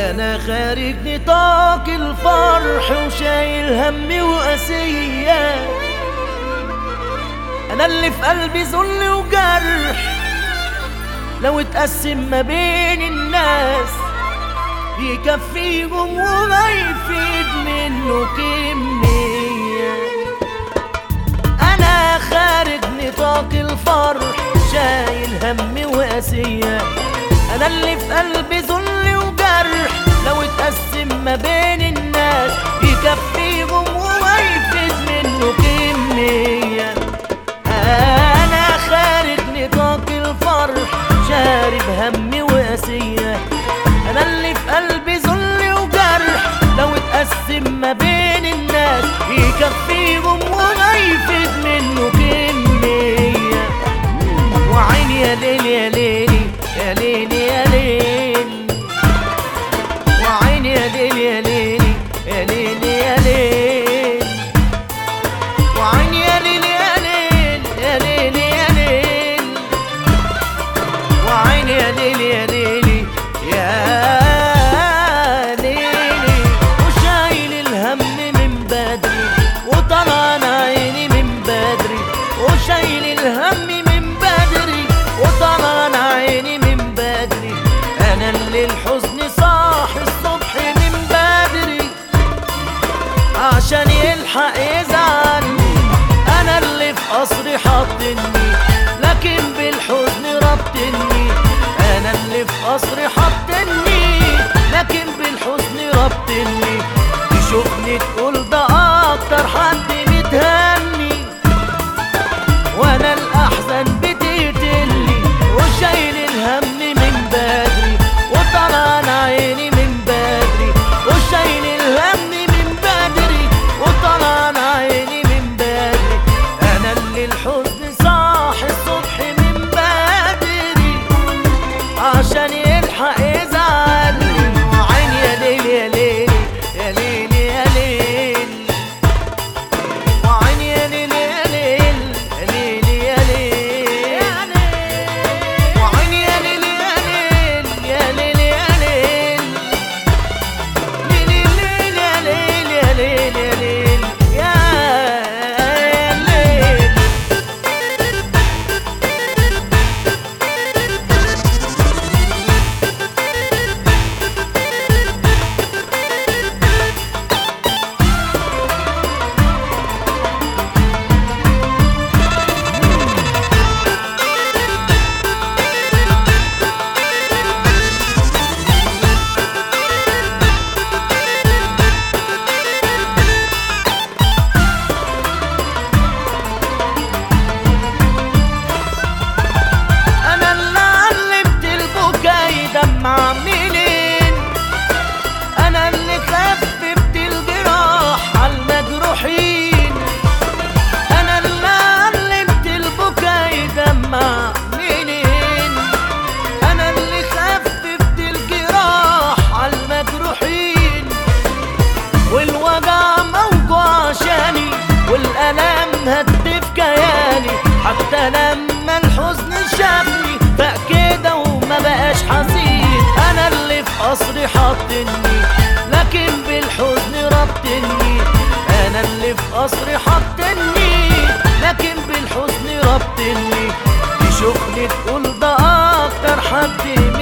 انا خارج نطاق الفرح وشايل همي وقاسية، انا اللي في قلبي ذل وجرح لو اتقسم ما بين الناس يكفيهم وما يفيد منه كمية. انا خارج نطاق الفرح شايل همي وقاسية، انا اللي في قلبي ذل وجرح لو اتقسم ما بين الناس يكفيهم وما يفيد منه كمية. انا خارج نطاق الفرح شارب همي وقاسية، انا اللي في قلبي ذل وجرح لو اتقسم ما بين الناس يكفيهم وما يفيد منه كمية. وعيني يا ليل يا ليل يا ليل يا ليل، وعيني يا ليل يا ليل يا ليل يا ليل، وعيني يا ليل يا ليل يا ليل يا ليل، وعيني يا ليل يا ليل يا ليلي. وشايل الهم من بدري وطلعان عيني من بدري، وشايل الهم من بدري وطلعان عيني من بدري، انا اللي الحزن صاحي الصبح من بدري عشان يلحق يزعلني، انا اللي في قصري حاطني لكن بالحزن ربطني، انا اللي في قصري حاطني لكن بالحزن ربطني. تشوفني تقول ده اكتر حد متهني وانا الاحزان بتقتلني، وشايل الهم من بدري وطلعان عيني من بدري، وشايل الهم من بدري وطلعان عيني من بدري، انا اللي الحزن صاحي الصبح من بدري عشان يلحق يزعلني. وعيني يا ليل يا ليل يا ليل يا ليل، وعيني يا ليل يا ليل يا ليل يا ليل، وعيني يا ليل يا ليل يا ليل يا ليل، ليل ليل يا ليل يا ليل يا ليل يا ليل. عاملين انا اللي خففت الجراح عالمجروحين، انا اللي علمت البكا يدمع منين، انا اللي خففت الجراح عالمجروحين، والوجع موجوع عشاني والالم هدف كياني، حتى لما الحزن شافني بقى كده وما بقاش حزين، انا اللي في قصري حاطني لكن بالحزن ربطني، انا اللي في قصري حاطني لكن بالحزن ربطني. تشوفني تقول ده اكتر حد